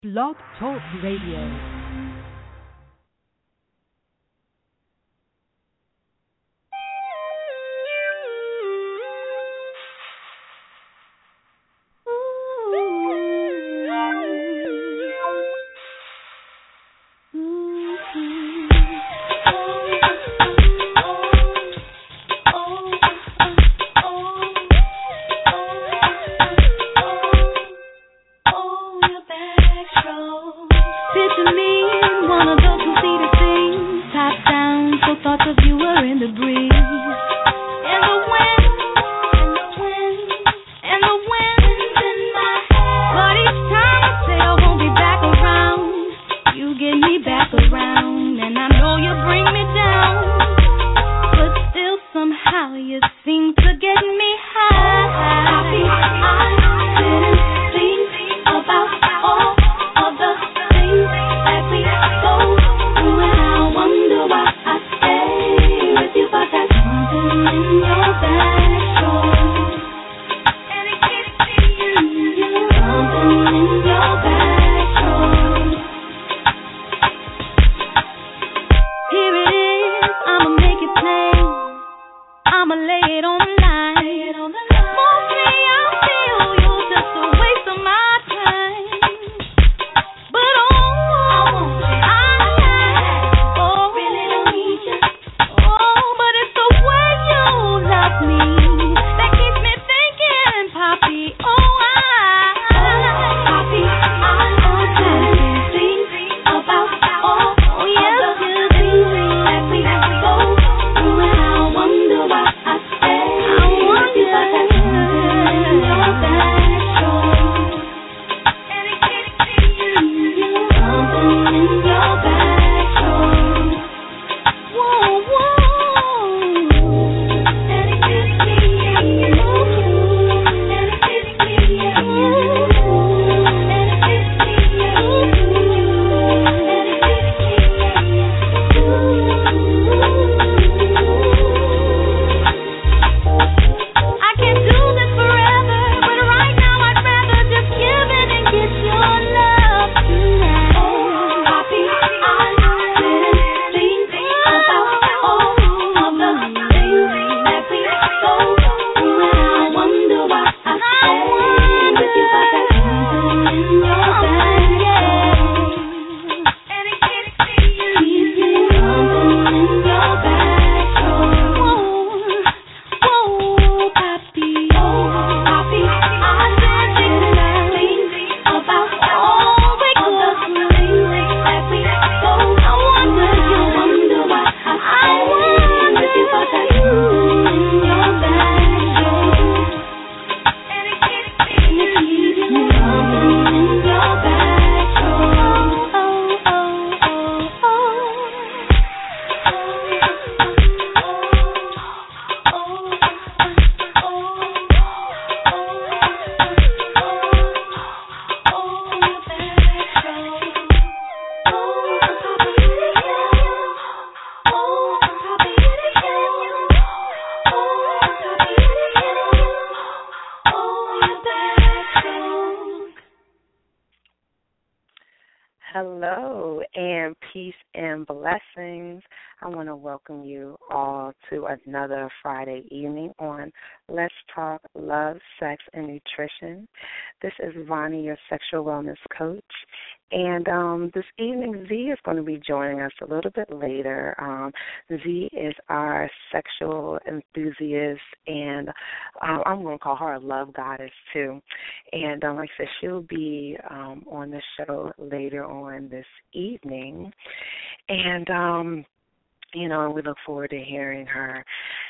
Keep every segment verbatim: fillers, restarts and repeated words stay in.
Blog Talk Radio. Hello, and peace and blessings. I want to welcome you all to another Friday evening on Let's Talk Love, Sex, and Nutrition. This is Vonnie, your sexual wellness coach. And um, this evening, Z is going to be joining us a little bit later. Um, Z is our sexual enthusiast, and um, I'm going to call her a love goddess, too. And um, like I said, she'll be um, on the show later on this evening. And, um, you know, and we look forward to hearing her.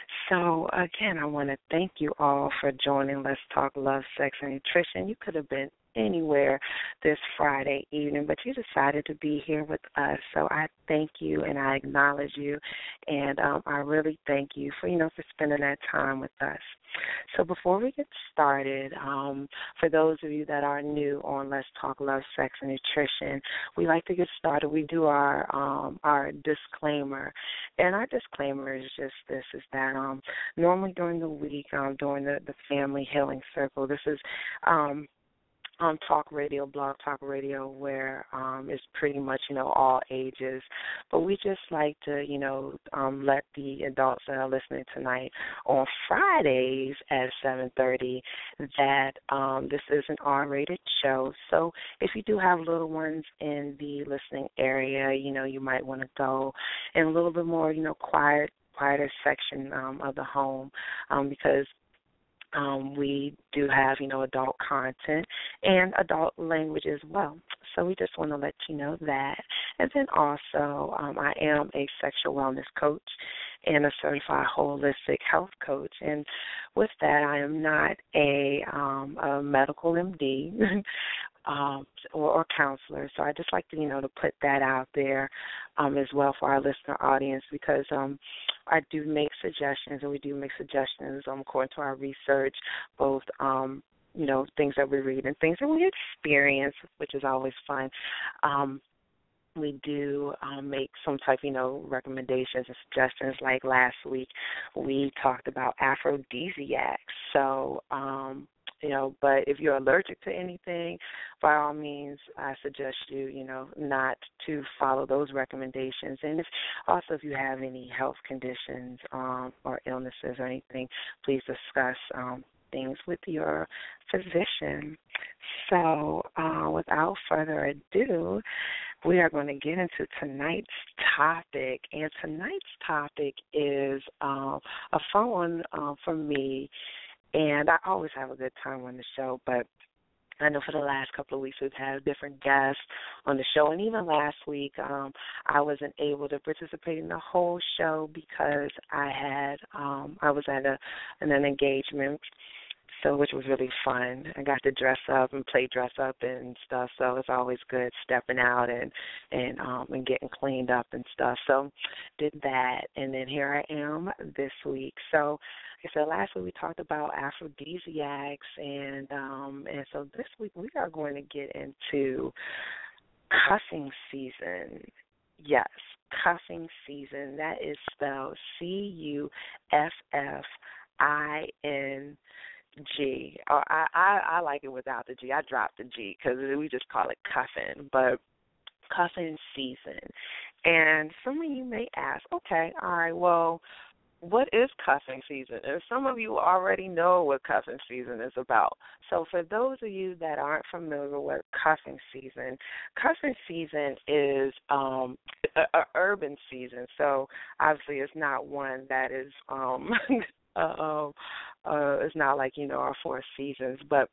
So, again, I want to thank you all for joining Let's Talk Love, Sex, and Nutrition. You could have been anywhere this Friday evening, but you decided to be here with us. So I thank you and I acknowledge you, and um, I really thank you for, you know, for spending that time with us. So before we get started, um, for those of you that are new on Let's Talk Love, Sex, and Nutrition, we like to get started. We do our um, our disclaimer, and our disclaimer is just this, is that um, normally during the week, um, during the, the Family Healing Circle, this is um, um, talk radio, blog talk radio, where um, it's pretty much, you know, all ages. But we just like to, you know, um, let the adults that are listening tonight on Fridays at seven thirty that um, this is an R-rated show. So if you do have little ones in the listening area, you know, you might want to go in a little bit more, you know, quiet, quieter section um, of the home um, because Um, we do have, you know, adult content and adult language as well. So we just want to let you know that. And then also, um, I am a sexual wellness coach and a certified holistic health coach. And with that, I am not a, um, a medical M D um, or, or counselor. So I just like to, you know, to put that out there um, as well for our listener audience because um, I do make suggestions, and we do make suggestions um, according to our research, both, um, you know, things that we read and things that we experience, which is always fun. Um, we do um, make some type, you know, recommendations and suggestions. Like last week, we talked about aphrodisiacs. So, um, you know, but if you're allergic to anything, by all means, I suggest you, you know, not to follow those recommendations. And if, also, if you have any health conditions um, or illnesses or anything, please discuss um, things with your physician. So, uh, without further ado, we are going to get into tonight's topic, and tonight's topic is uh, a fun one uh, for me, and I always have a good time on the show, but I know for the last couple of weeks we've had different guests on the show, and even last week um, I wasn't able to participate in the whole show because I had um, I was at a in an engagement. So, which was really fun. I got to dress up and play dress up and stuff. So it's always good stepping out and and um and getting cleaned up and stuff. So did that, and then here I am this week. So like I said, last week we talked about aphrodisiacs, and um and so this week we are going to get into cuffing season. Yes, cuffing season. That is spelled C U F F I N. G. Or I, I, I like it without the G. I dropped the G because we just call it cuffing, but cuffing season. And some of you may ask, okay, all right, well, what is cuffing season? And some of you already know what cuffing season is about. So for those of you that aren't familiar with cuffing season, cuffing season is um, a, a urban season. So obviously it's not one that is um, uh, uh, it's not like, you know, our four seasons. But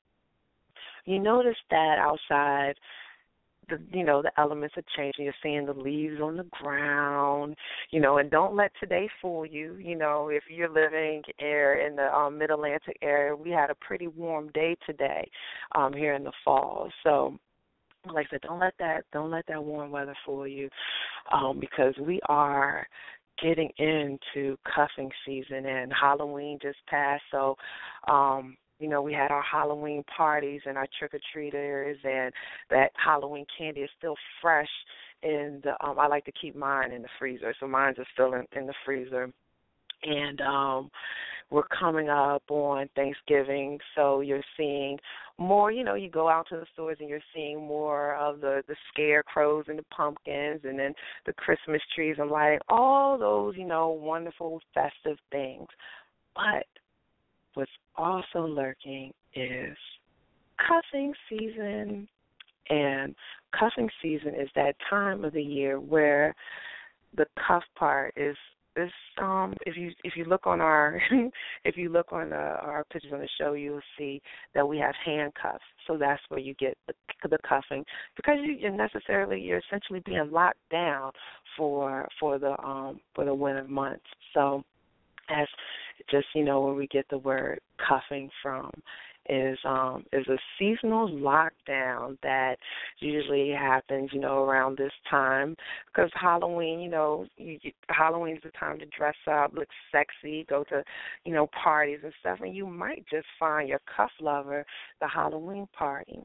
you notice that outside, the, you know, the elements are changing. You're seeing the leaves on the ground, you know, and don't let today fool you. You know, if you're living here in the um, Mid-Atlantic area, we had a pretty warm day today um, here in the fall. So, like I said, don't let that don't let that warm weather fool you, um, because we are getting into cuffing season, and Halloween just passed. So, um, you know, we had our Halloween parties and our trick-or-treaters, and that Halloween candy is still fresh. And um, I like to keep mine in the freezer, so mine are still in, in the freezer. And um, we're coming up on Thanksgiving, so you're seeing more, you know, you go out to the stores and you're seeing more of the, the scarecrows and the pumpkins and then the Christmas trees and lighting, all those, you know, wonderful festive things. But what's also lurking is cuffing season. And cuffing season is that time of the year where the cuff part is This, um, if you if you look on our if you look on uh, our pictures on the show, you'll see that we have handcuffs. So that's where you get the, the cuffing, because you, you're necessarily you're essentially being locked down for for the um for the winter months. So that's just, you know, where we get the word cuffing from. Is um is a seasonal lockdown that usually happens, you know, around this time, because Halloween, you know, you, you, Halloween's the time to dress up, look sexy, go to, you know, parties and stuff, and you might just find your cuff lover the Halloween party.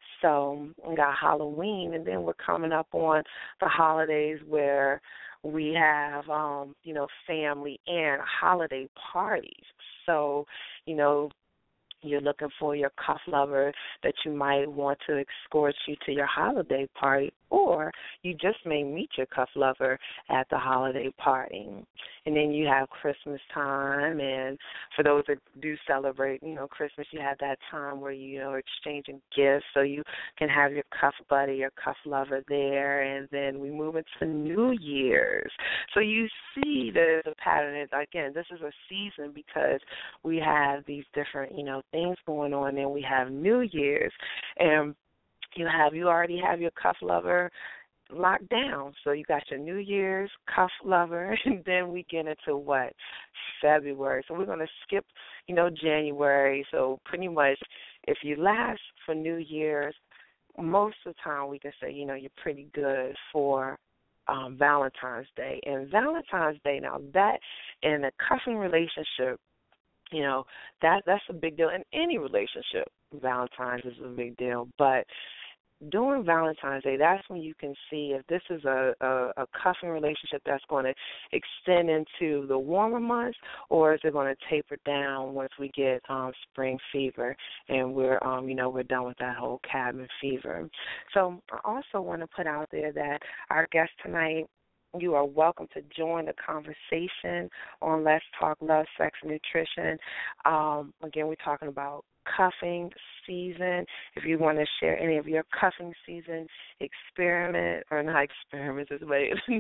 So we got Halloween, and then we're coming up on the holidays where we have, um, you know, family and holiday parties. So, you know, you're looking for your cuff lover that you might want to escort you to your holiday party, or you just may meet your cuff lover at the holiday party. And then you have Christmas time, and for those that do celebrate, you know, Christmas, you have that time where you, you know, exchanging gifts, so you can have your cuff buddy, your cuff lover there, and then we move into New Year's. So you see there's a pattern. Again, this is a season because we have these different, you know, things going on, and we have New Year's, and you have you already have your cuff lover locked down. So you got your New Year's cuff lover, and then we get into what? February. So we're going to skip, you know, January. So pretty much if you last for New Year's, most of the time we can say, you know, you're pretty good for um, Valentine's Day. And Valentine's Day, now that in a cuffing relationship, you know, that that's a big deal in any relationship. Valentine's is a big deal. But during Valentine's Day, that's when you can see if this is a, a, a cuffing relationship that's going to extend into the warmer months, or is it going to taper down once we get um, spring fever and we're, um, you know, we're done with that whole cabin fever. So I also want to put out there that our guest tonight, you are welcome to join the conversation on Let's Talk Love, Sex, and Nutrition. Um, again, we're talking about cuffing season. If you want to share any of your cuffing season experiment, or not experiments, but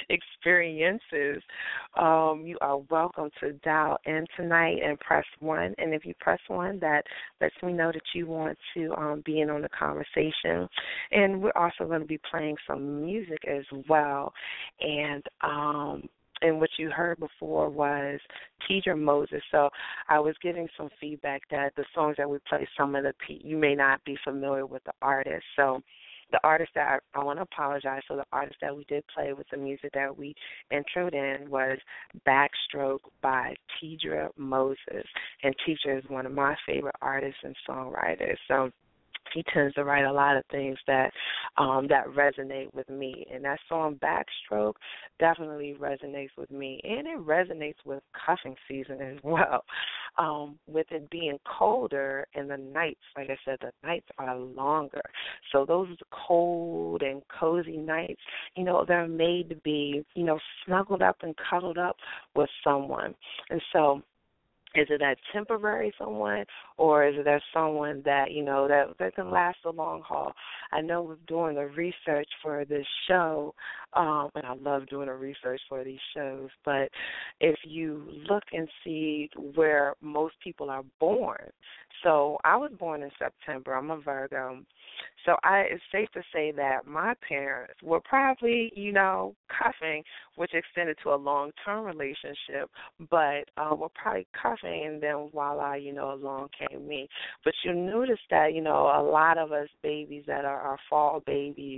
experiences, um, you are welcome to dial in tonight and press one. And if you press one, that lets me know that you want to um, be in on the conversation. And we're also going to be playing some music as well. And um, and what you heard before was Tidra Moses. So I was getting some feedback that the songs that we play, some of the pe- you may not be familiar with the artist. So the artist that I, I want to apologize. So the artist that we did play with the music that we introed in was Backstroke by Tidra Moses. And Tidra is one of my favorite artists and songwriters. So he tends to write a lot of things that um, that resonate with me. And that song, Backstroke, definitely resonates with me. And it resonates with cuffing season as well. Um, with it being colder and the nights, like I said, the nights are longer. So those cold and cozy nights, you know, they're made to be, you know, snuggled up and cuddled up with someone. And so is it that temporary someone, or is it that someone that, you know, that, that can last a long haul? I know with doing the research for this show, um, and I love doing the research for these shows, but if you look and see where most people are born, so I was born in September. I'm a Virgo. So I, it's safe to say that my parents were probably, you know, cuffing, which extended to a long-term relationship, but uh, were probably cuffing, and then voila, you know, along came me. But you notice that, you know, a lot of us babies that are our fall babies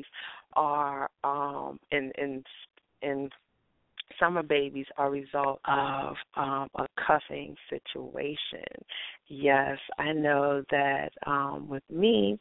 are um, in in in summer babies are a result of um, a cuffing situation. Yes, I know that um, with me,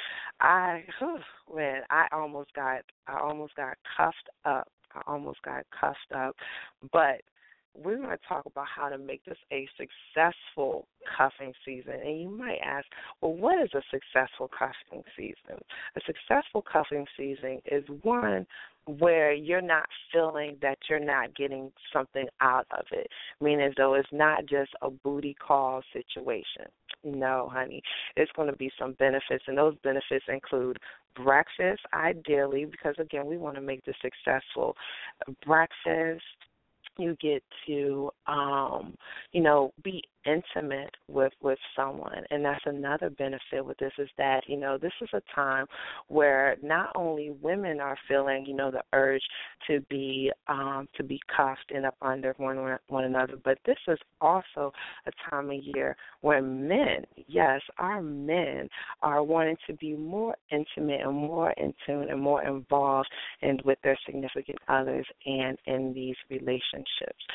I whew, man, I almost got I almost got cuffed up. I almost got cuffed up, but we're going to talk about how to make this a successful cuffing season. And you might ask, well, what is a successful cuffing season? A successful cuffing season is one where you're not feeling that you're not getting something out of it, meaning as though it's not just a booty call situation. No, honey, it's going to be some benefits, and those benefits include breakfast, ideally, because, again, we want to make this successful. Breakfast, you get to, um, you know, be intimate with, with someone. And that's another benefit with this is that, you know, this is a time where not only women are feeling, you know, the urge to be um, to be cuffed and up under one, one another, but this is also a time of year where men, yes, our men are wanting to be more intimate and more in tune and more involved and with their significant others and in these relationships.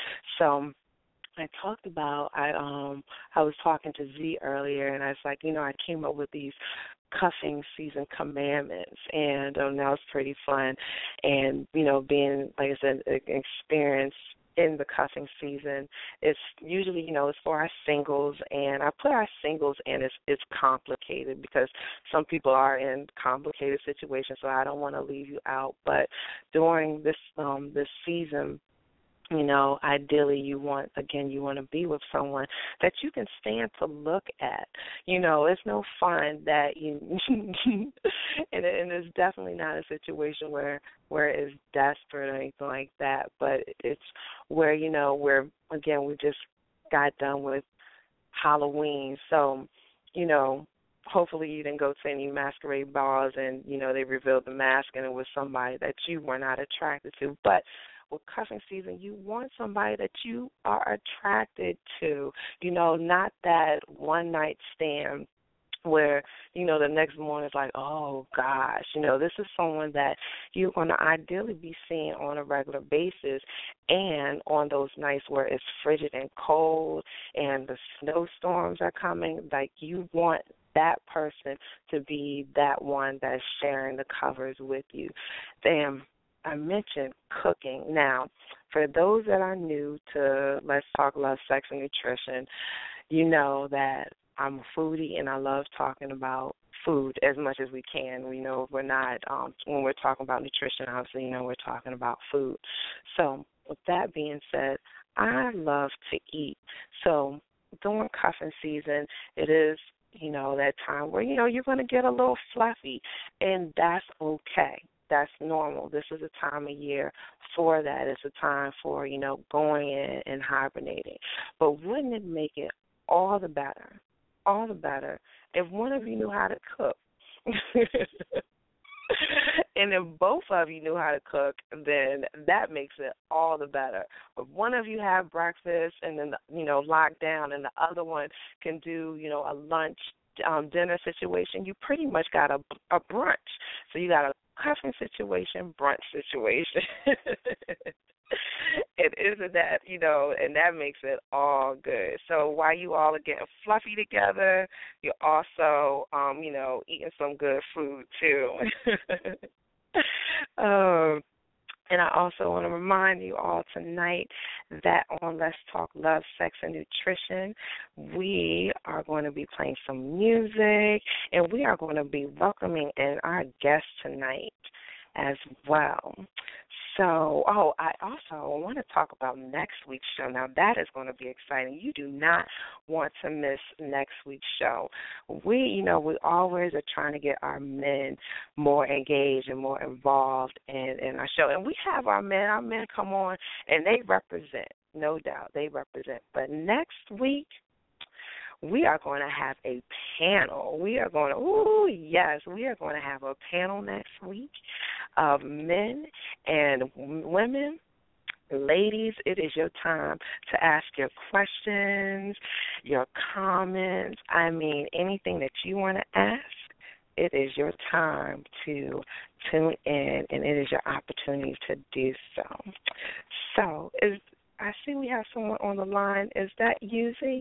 So I talked about, I um I was talking to Z earlier, and I was like, you know, I came up with these cuffing season commandments, and um, that was pretty fun. And, you know, being, like I said, experienced in the cuffing season. It's usually, you know, it's for our singles, and I put our singles in. It's it's complicated because some people are in complicated situations, so I don't want to leave you out. But during this um this season, you know, ideally you want, again, you want to be with someone that you can stand to look at. You know, it's no fun that you, and, and it's definitely not a situation where, where it's desperate or anything like that, but it's where, you know, where, again, we just got done with Halloween. So, you know, hopefully you didn't go to any masquerade balls and, you know, they revealed the mask and it was somebody that you were not attracted to. But with cuffing season, you want somebody that you are attracted to, you know, not that one night stand where, you know, the next morning it's like, oh, gosh, you know, this is someone that you're going to ideally be seeing on a regular basis, and on those nights where it's frigid and cold and the snowstorms are coming, like you want that person to be that one that's sharing the covers with you. Then I mentioned cooking. Now, for those that are new to Let's Talk Love, Sex, and Nutrition, you know that I'm a foodie and I love talking about food as much as we can. We know we're not, um, when we're talking about nutrition, obviously, you know, we're talking about food. So with that being said, I love to eat. So during cuffing season, it is, you know, that time where, you know, you're going to get a little fluffy, and that's okay. That's normal. This is a time of year for that. It's a time for, you know, going in and hibernating. But wouldn't it make it all the better, all the better, if one of you knew how to cook? And if both of you knew how to cook, then that makes it all the better. If one of you have breakfast and then, you know, locked down, and the other one can do, you know, a lunch, um, dinner situation, you pretty much got a, a brunch. So you got a cuffing situation, brunch situation. It isn't that, you know, and that makes it all good. So while you all are getting fluffy together, you're also, um, you know, eating some good food too. um, and I also want to remind you all tonight that on Let's Talk Love, Sex, and Nutrition, we are going to be playing some music, and we are going to be welcoming in our guest tonight as well. So, oh, I also want to talk about next week's show. Now, that is going to be exciting. You do not want to miss next week's show. We, you know, we always are trying to get our men more engaged and more involved in, in our show. And we have our men. Our men come on, and they represent, no doubt. They represent. But next week, we are going to have a panel. We are going to, ooh, yes, we are going to have a panel next week of men and women. Ladies, it is your time to ask your questions, your comments. I mean, anything that you want to ask, it is your time to tune in, and it is your opportunity to do so. So, is I see we have someone on the line. Is that Yuzi?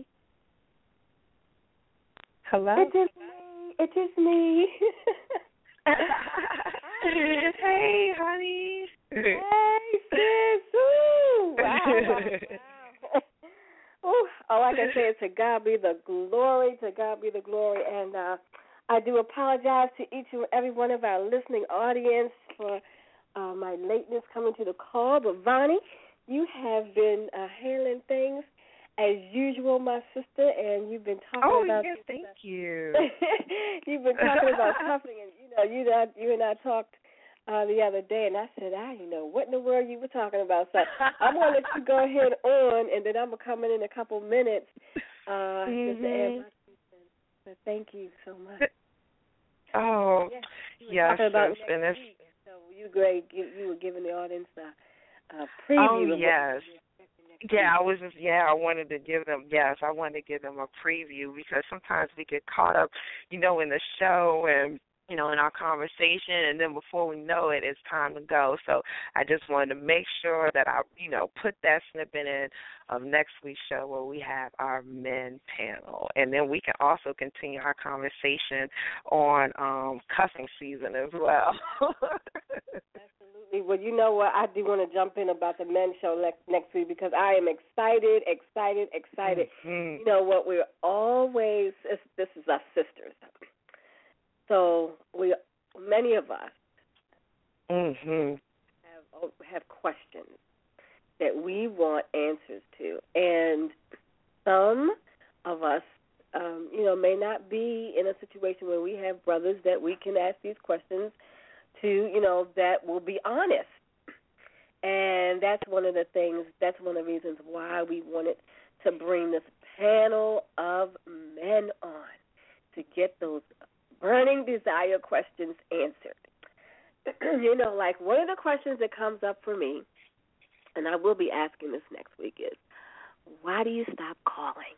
Hello? It is me. It is me. Hey, honey. Hey, sis. Ooh. Wow. Wow. Ooh. All I can say is to God be the glory, to God be the glory. And uh, I do apologize to each and every one of our listening audience for uh, my lateness coming to the call. But, Vonnie, you have been uh, handling things as usual, my sister, and you've been talking oh, about. Oh, yes, thank you. You've been talking about cuffing, and you know, you and I, you and I talked uh, the other day, and I said, I didn't know what in the world you were talking about. So I'm going to let you go ahead on, and then I'm going to come in in a couple minutes uh, mm-hmm. just to add my two cents. So thank you so much. Oh, yes, yes, about sis, and it's, so you great. You were giving the audience a, a preview. Oh, of yes. What Yeah, I was just, yeah, I wanted to give them, yes, I wanted to give them a preview because sometimes we get caught up, you know, in the show and, you know, in our conversation, and then before we know it, it's time to go. So I just wanted to make sure that I, you know, put that snippet in of next week's show where we have our men panel. And then we can also continue our conversation on um, cuffing season as well. Absolutely. well, you know what? I do want to jump in about the men's show next next week because I am excited, excited, excited. Mm-hmm. You know what? We're always this is us sisters, so we many of us mm-hmm. have have questions that we want answers to, and some of us, um, you know, may not be in a situation where we have brothers that we can ask these questions to, you know, that will be honest. And that's one of the things, that's one of the reasons why we wanted to bring this panel of men on, to get those burning desire questions answered. You know, like one of the questions that comes up for me, and I will be asking this next week, is, why do you stop calling?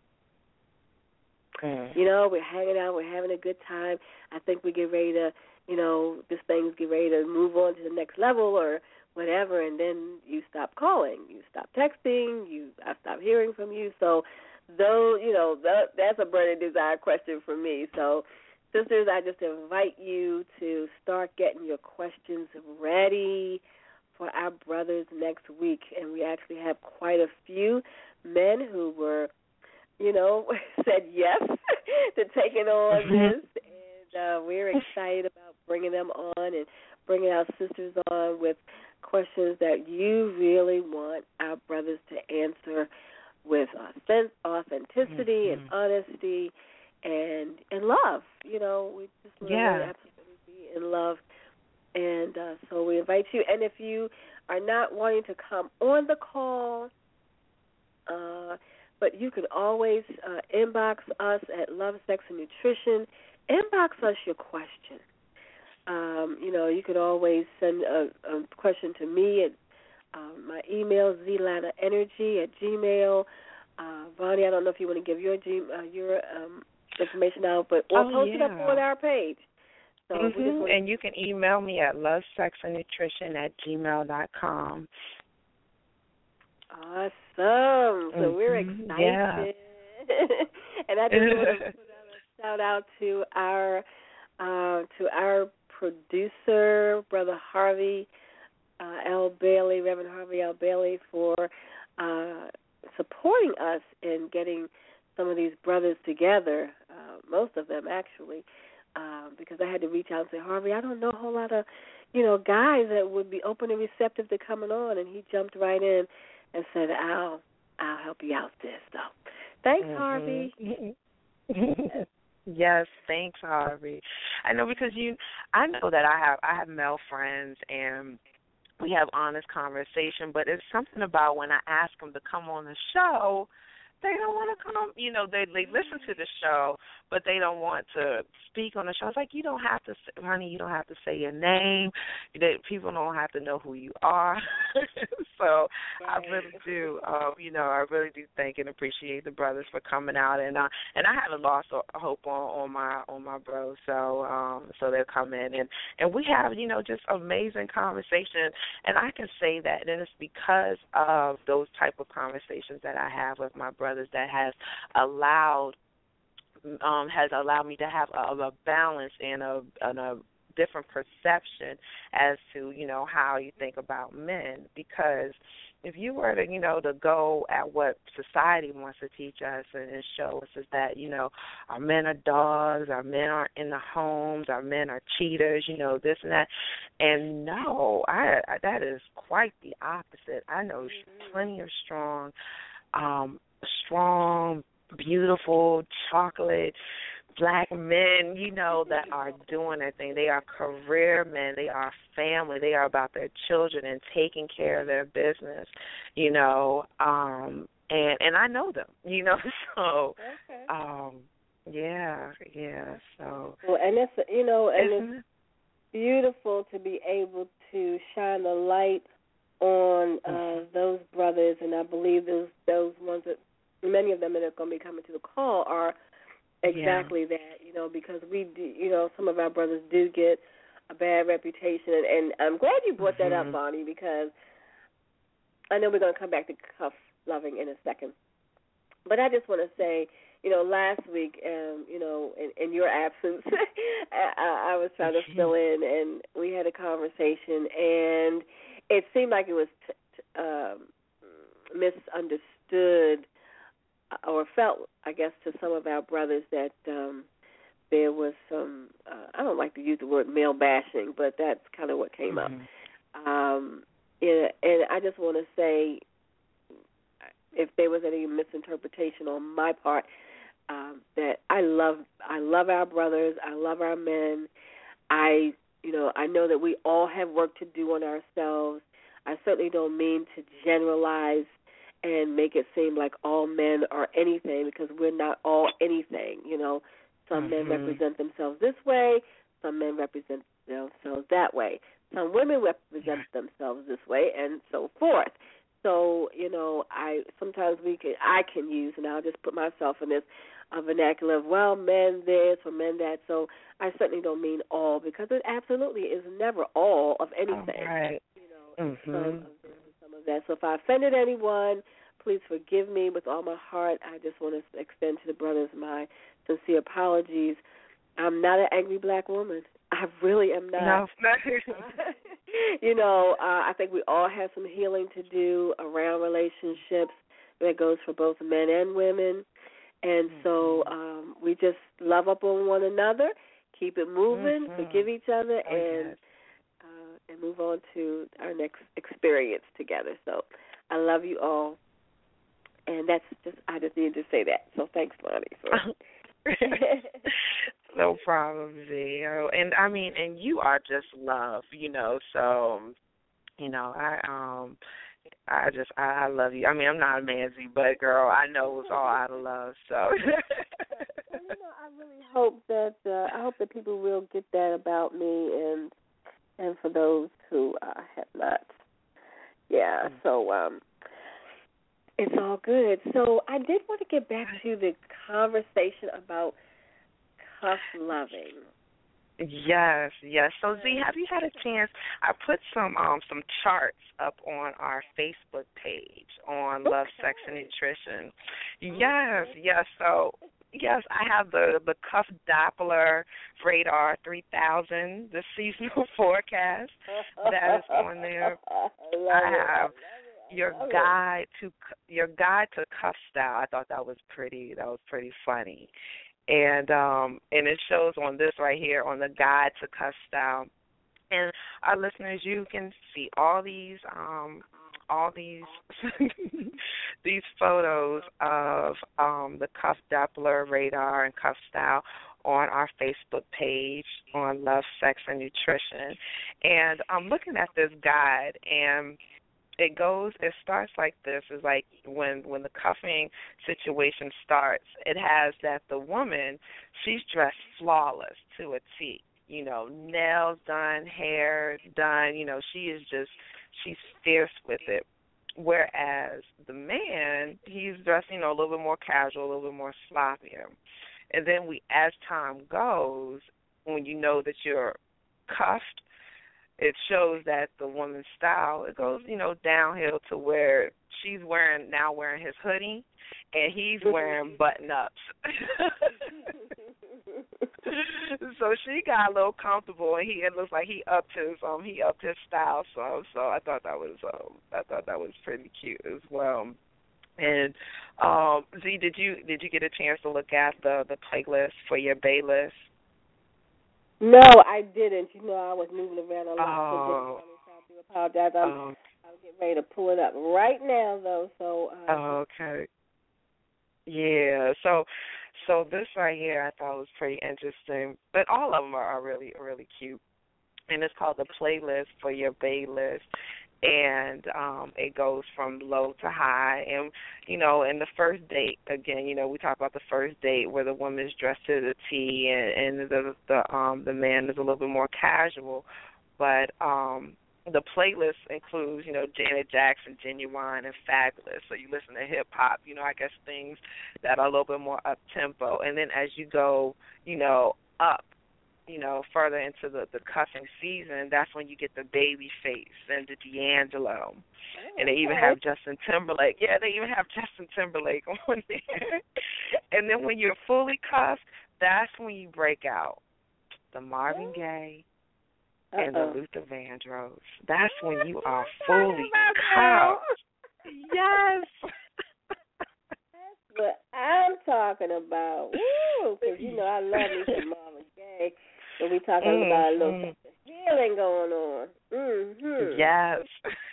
Mm. You know, we're hanging out, we're having a good time. I think we get ready to, you know, this thing's get ready to move on to the next level or whatever, and then you stop calling, you stop texting, you I stop hearing from you. So, though, you know, that, that's a burning desire question for me. So, sisters, I just invite you to start getting your questions ready for our brothers next week. And we actually have quite a few men who were, you know, said yes to taking on mm-hmm. this. And uh, we're excited about bringing them on and bringing our sisters on with questions that you really want our brothers to answer with authenticity mm-hmm. and honesty and and love. You know, we just want yeah. to absolutely be in love. And uh, so we invite you. And if you are not wanting to come on the call, uh, but you can always uh, inbox us at Love, Sex, and Nutrition. Inbox us your question. Um, you know, you could always send a, a question to me at um, my email, zlanaenergy at gmail. Uh, Vonnie, I don't know if you want to give your G, uh, your um, information out, but or oh, post yeah. it up on our page. So mm-hmm. we just want and you can email me at love sex and nutrition at gmail dot com. Awesome. So mm-hmm. we're excited. Yeah. And I just want to put out a shout out to our uh, to our producer, Brother Harvey uh, L. Bailey, Reverend Harvey L. Bailey, for uh, supporting us in getting some of these brothers together, uh, most of them actually, uh, because I had to reach out and say, Harvey, I don't know a whole lot of, you know, guys that would be open and receptive to coming on, and he jumped right in and said, I'll, I'll help you out this. So thanks, mm-hmm. Harvey. Yes, thanks, Harvey. I know because you, I know that I have, I have male friends and we have honest conversation, but it's something about when I ask them to come on the show, they don't want to come. You know, they they listen to the show, but they don't want to speak on the show. It's like, you don't have to, honey, you don't have to say your name. That people don't have to know who you are. So I really do, uh, you know, I really do thank and appreciate the brothers for coming out, and uh, and I haven't lost hope on, on my on my bros. So um, so they'll come in and and we have, you know, just amazing conversation, and I can say that, and it's because of those type of conversations that I have with my brothers that has allowed um, has allowed me to have a, a balance and a, and a different perception as to, you know, how you think about men. Because if you were to, you know, to go at what society wants to teach us and, and show us is that, you know, our men are dogs, our men aren't in the homes, our men are cheaters, you know, this and that. And no, I, I that is quite the opposite. I know plenty of strong Um, strong, beautiful, chocolate, black men, you know, that are doing their thing. They are career men. They are family. They are about their children and taking care of their business, you know, um, and, and I know them, you know, so, okay. um, yeah, yeah, so. Well, and it's, you know, and Isn't it's it? beautiful to be able to shine the light on uh, mm-hmm. those brothers, and I believe those those ones that many of them that are going to be coming to the call are exactly yeah. that, you know, because we do, you know, some of our brothers do get a bad reputation, and, and I'm glad you brought mm-hmm. that up, Bonnie, because I know we're going to come back to cuff loving in a second, but I just want to say, you know, last week, um, you know, in, in your absence, I, I was trying to fill in, and we had a conversation, and it seemed like it was t- t- um, misunderstood or felt, I guess, to some of our brothers that um, there was some, uh, I don't like to use the word male bashing, but that's kind of what came mm-hmm. up. Um, and, and I just want to say, if there was any misinterpretation on my part, um, that I love, I love our brothers, I love our men. I, you know, I know that we all have work to do on ourselves. I certainly don't mean to generalize and make it seem like all men are anything, because we're not all anything. You know, some mm-hmm. men represent themselves this way, some men represent themselves that way. Some women represent themselves this way, and so forth. So, you know, I sometimes we can I can use, and I'll just put myself in this uh, vernacular of, well, men this or men that. So I certainly don't mean all, because it absolutely is never all of anything. All right. You know, mm-hmm. some of this and some of that. So if I offended anyone, please forgive me with all my heart. I just want to extend to the brothers my sincere apologies. I'm not an angry black woman. I really am not. No. You know, uh, I think we all have some healing to do around relationships. That goes for both men and women. And so um, we just love up on one another, keep it moving, mm-hmm. forgive each other, oh, and yes. uh, and move on to our next experience together. So I love you all. And that's just, I just needed to say that. So thanks, Lonnie. For No problem, Z. And I mean, and you are just love, you know. So, you know, I um, I just I, I love you. I mean, I'm not a man, Z, but girl, I know it was all out of love. So. Well, you know, I really hope that uh, I hope that people will get that about me, and and for those who uh, have not, yeah. So um. It's all good. So I did want to get back to the conversation about cuff loving. Yes, yes. So Z, have you had a chance? I put some um some charts up on our Facebook page on Love, Sex, and Nutrition. Yes, yes. So yes, I have the the Cuff Doppler Radar three thousand, the seasonal forecast that is on there. I have your guide to your guide to cuff style. I thought that was pretty. That was pretty funny, and um, and it shows on this right here on the guide to cuff style. And our listeners, you can see all these um, all these these photos of um, the Cuff Doppler Radar and cuff style on our Facebook page on Love, Sex, and Nutrition. And I'm looking at this guide, and it goes, it starts like this. It's like when when the cuffing situation starts, it has that the woman, she's dressed flawless to a T. You know, nails done, hair done. You know, she is just, she's fierce with it. Whereas the man, he's dressed, you know, a little bit more casual, a little bit more sloppier. And then we, as time goes, when you know that you're cuffed, it shows that the woman's style, it goes, you know, downhill to where she's wearing, now wearing his hoodie, and he's wearing button-ups. So she got a little comfortable, and he, it looks like he upped his, um, he upped his style. So, so I thought that was, um, I thought that was pretty cute as well. And um, Z, did you did you get a chance to look at the the playlist for your Bay list? No, I didn't. You know, I was moving around a lot. Oh. So I do apologize. I'm, Um, I'm getting ready to pull it up right now, though. So. Uh, oh, okay. Yeah. So, so this right here, I thought was pretty interesting. But all of them are, are really, really cute. And it's called the playlist for your Bay list. And um, it goes from low to high. And, you know, in the first date, again, you know, we talk about the first date where the woman's dressed to the T and, and the the um, the man is a little bit more casual. But um, the playlist includes, you know, Janet Jackson, Genuine, and Fabulous. So you listen to hip-hop, you know, I guess things that are a little bit more up-tempo. And then as you go, you know, up, you know, further into the, the cuffing season, that's when you get the Babyface and the D'Angelo. Oh, and they even have Justin Timberlake. Yeah, they even have Justin Timberlake on there. And then when you're fully cuffed, that's when you break out the Marvin Gaye, and the Uh-oh. Luther Vandross. That's when you are Talking fully about cuffed. Yes. That's what I'm talking about. Woo! Because, you know, I love me some Marvin Gaye. When we talking mm, about a little mm. healing going on. Mm-hmm. Yes.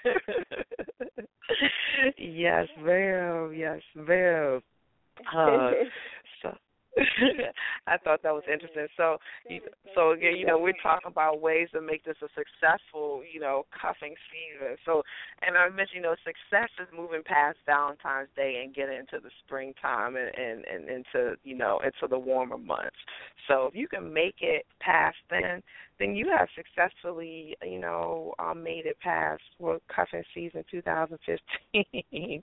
Yes, ma'am. Yes, ma'am. Uh, so I thought that was interesting. So, you, so again, you know, we're talking about ways to make this a successful, you know, cuffing season. So, and I mentioned, you know, success is moving past Valentine's Day and getting into the springtime and, and, and into, you know, into the warmer months. So, if you can make it past then, then you have successfully, you know, um, made it past well, cuffing season two thousand fifteen.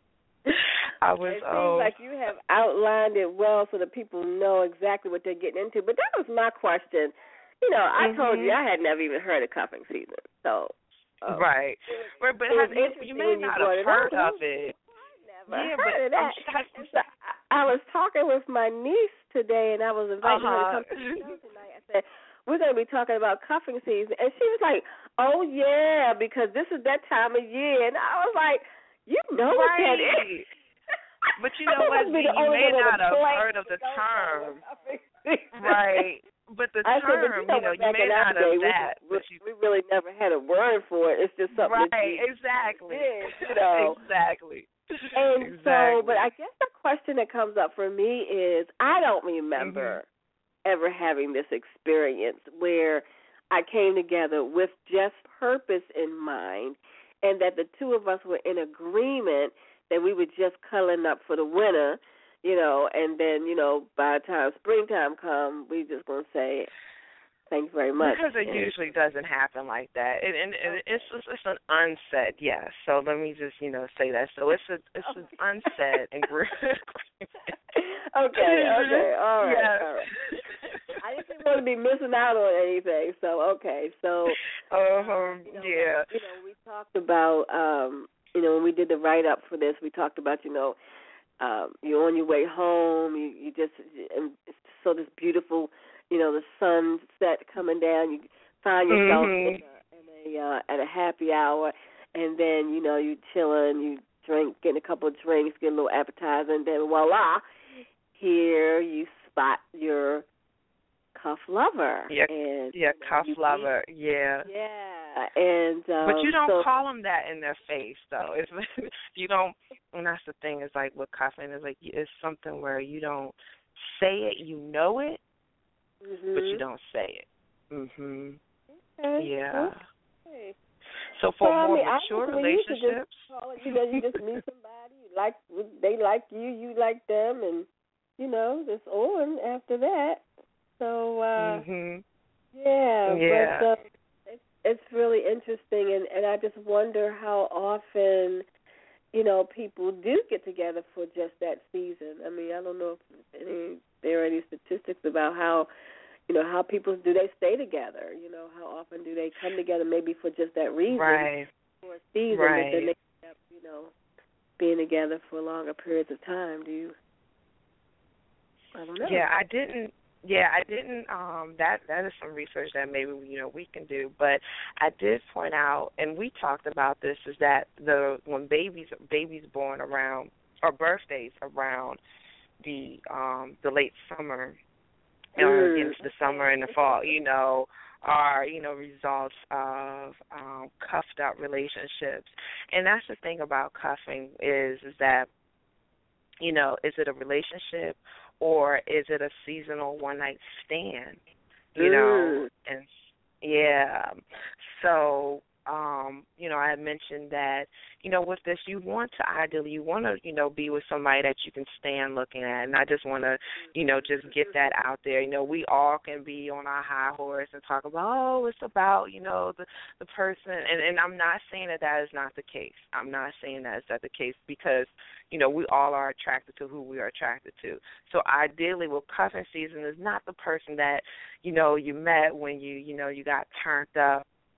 I was. It seems oh, like you have outlined it well so that people know exactly what they're getting into. But that was my question. You know, I mm-hmm. told you I had never even heard of cuffing season. So, um, right. But, but have you, you may not have heard of it. Never yeah, heard but of that. I'm, So I, I was talking with my niece today, and I was inviting uh-huh. her to come to the show tonight. I said, we're going to be talking about cuffing season. And she was like, oh, yeah, because this is that time of year. And I was like, you know what right. that is. But you know what, Z, you may not have heard of the term. Right. But the I term, said, but you know, you know, you may not have day, that. We, but you, we really never had a word for it. It's just something right, that you exactly. did, you know. Exactly. And exactly. so, but I guess the question that comes up for me is, I don't remember mm-hmm. ever having this experience where I came together with just purpose in mind and that the two of us were in agreement that we were just cuddling up for the winter, you know, and then, you know, by the time springtime comes, we just going to say, thanks very much. Because it usually doesn't happen like that. And, and, and it's just, it's an unsaid yes. So let me just, you know, say that. So it's a it's an unsaid agreement. Okay, okay, all right, yes. all right. I didn't want to be missing out on anything. So, okay, so, uh-huh. you know, yeah. You know, we talked about, um, you know, when we did the write-up for this, we talked about, you know, um, you're on your way home, you, you just, and it's so this beautiful, you know, the sunset coming down, you find yourself mm-hmm. in a, in a uh, at a happy hour, and then, you know, you chilling, you drink, getting a couple of drinks, get a little appetizer, and then voila, here you spot your cuff lover. Yeah, and, yeah, cuff you lover, yeah. Yeah, and um, but you don't so, call them that in their face, though. It's you don't, and that's the thing. Is like with cuffing, is like it's something where you don't say it, you know it, mm-hmm. but you don't say it. Mhm. Okay. Yeah. Okay. So for well, more I mean, mature I relationships, you, call it, you know, you just meet somebody, you like they like you, you like them, and you know, just on after that. So uh, mhm. yeah, yeah. but uh, it's it's really interesting, and and I just wonder how often, you know, people do get together for just that season. I mean, I don't know if any, there are any statistics about how, you know, how people do they stay together. You know, how often do they come together maybe for just that reason, right? For a season, right. but then they end up, you know, being together for longer periods of time. Do you? I don't know. Yeah, I didn't. Yeah, I didn't. Um, that that is some research that maybe you know we can do. But I did point out, and we talked about this, is that the when babies babies born around or birthdays around the um, the late summer or mm. into the summer and the fall, you know, are you know results of um, cuffed up relationships. And that's the thing about cuffing is is that you know is it a relationship or is it a seasonal one-night stand, you mm. know? And, yeah. So, um, you know, I had mentioned that, you know, with this, you want to ideally, you want to, you know, be with somebody that you can stand looking at. And I just want to, you know, just get that out there. You know, we all can be on our high horse and talk about, oh, it's about, you know, the, the person. And, and I'm not saying that that is not the case. I'm not saying that is not the case because, you know, we all are attracted to who we are attracted to. So ideally, with cuffing season is not the person that, you know, you met when you, you know, you got turned up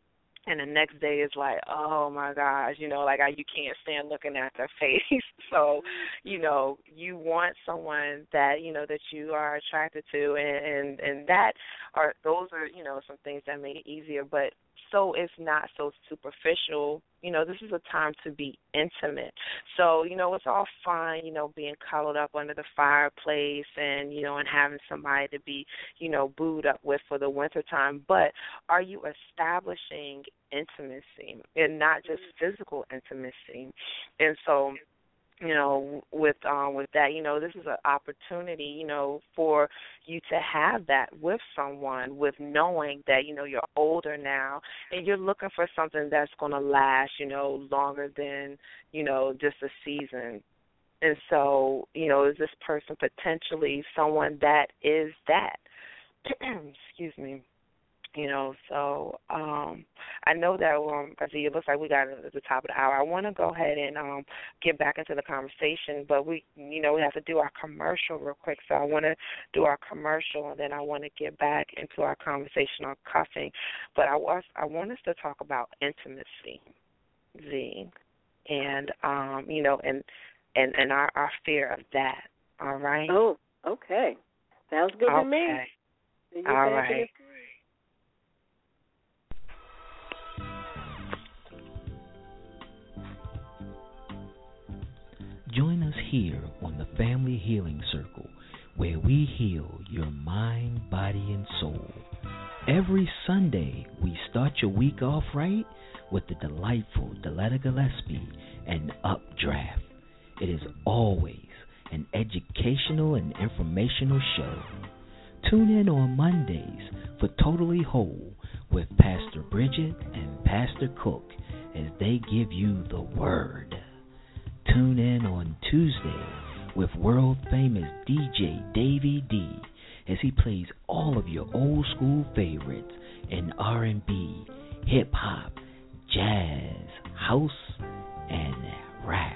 and the next day is like, oh my gosh, you know, like I, you can't stand looking at their face. So, you know, you want someone that you know that you are attracted to, and and, and that are those are you know some things that make it easier. But so it's not so superficial. You know, this is a time to be intimate. So, you know, it's all fine, you know, being cuddled up under the fireplace and, you know, and having somebody to be, you know, booed up with for the wintertime. But are you establishing intimacy and not just physical intimacy? And so, you know, with um with that, you know, this is an opportunity, you know, for you to have that with someone, with knowing that, you know, you're older now and you're looking for something that's going to last, you know, longer than, you know, just a season. And so, you know, is this person potentially someone that is that? Excuse me. You know, so um, I know that um, I see it looks like we got it at the top of the hour. I want to go ahead and um, get back into the conversation, but we, you know, we have to do our commercial real quick. So I want to do our commercial, and then I want to get back into our conversation on cuffing. But I was, I want us to talk about intimacy, Z, and um, you know, and and and our, our fear of that. All right. Oh, okay. Sounds good okay. to me. All right. Join us here on the Family Healing Circle, where we heal your mind, body, and soul. Every Sunday, we start your week off right with the delightful Deletta Gillespie and Updraft. It is always an educational and informational show. Tune in on Mondays for Totally Whole with Pastor Bridget and Pastor Cook as they give you the Word. Tune in on Tuesday with world-famous D J Davey D as he plays all of your old-school favorites in R and B, hip-hop, jazz, house, and rap.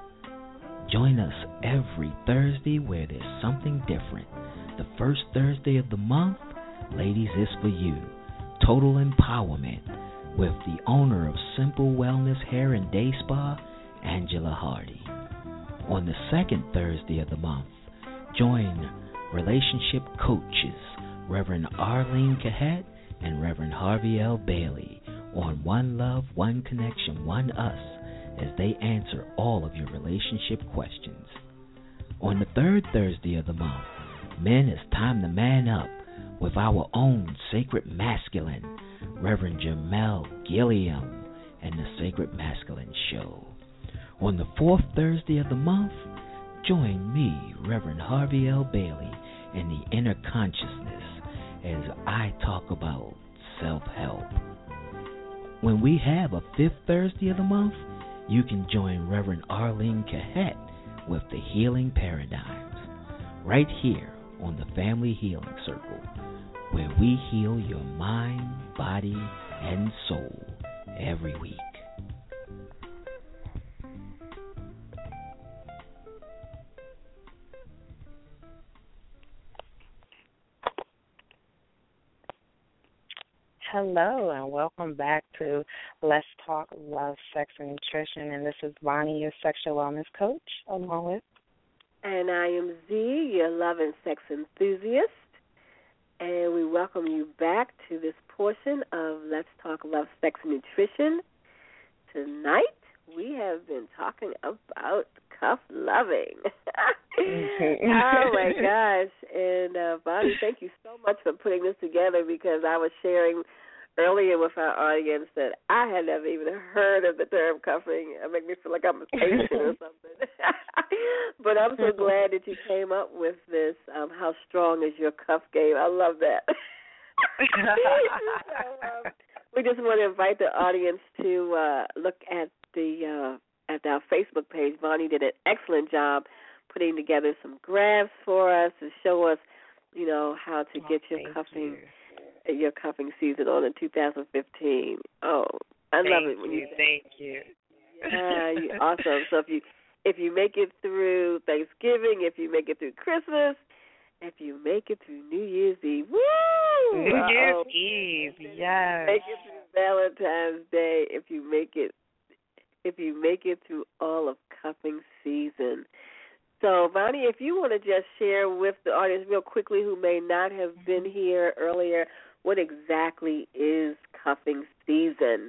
Join us every Thursday where there's something different. The first Thursday of the month, ladies, is for you. Total empowerment with the owner of Simple Wellness Hair and Day Spa, Angela Hardy. On the second Thursday of the month, join relationship coaches Reverend Arlene Cahet and Reverend Harvey L. Bailey on One Love, One Connection, One Us as they answer all of your relationship questions. On the third Thursday of the month, men, it's time to man up with our own Sacred Masculine, Reverend Jamel Gilliam and the Sacred Masculine Show. On the fourth Thursday of the month, join me, Reverend Harvey L. Bailey, in the Inner Consciousness as I talk about self-help. When we have a fifth Thursday of the month, you can join Reverend Arlene Cahet with the Healing Paradigms, right here on the Family Healing Circle, where we heal your mind, body, and soul every week. Hello, and welcome back to Let's Talk Love, Sex, and Nutrition. And this is Bonnie, your sexual wellness coach, along with. And I am Z, your love and sex enthusiast. And we welcome you back to this portion of Let's Talk Love, Sex, and Nutrition. Tonight, we have been talking about cuff loving. Oh, my gosh. And, uh, Bonnie, thank you so much for putting this together, because I was sharing earlier with our audience that I had never even heard of the term cuffing. It made me feel like I'm a patient or something. But I'm so glad that you came up with this. Um, how strong is your cuff game? I love that. So, um, we just want to invite the audience to uh, look at the uh, at our Facebook page. Bonnie did an excellent job putting together some graphs for us to show us, you know, how to get oh, your cuffing you. your cuffing season on in two thousand fifteen. Oh, I thank love it when you. you Thank you. Yeah, you awesome. So if you if you make it through Thanksgiving, if you make it through Christmas, if you make it through New Year's Eve, woo! New Year's Uh-oh. Eve, yes. Make it through Valentine's Day if you make it if you make it through all of cuffing season. So, Vonnie, if you want to just share with the audience real quickly who may not have been here earlier, what exactly is cuffing season?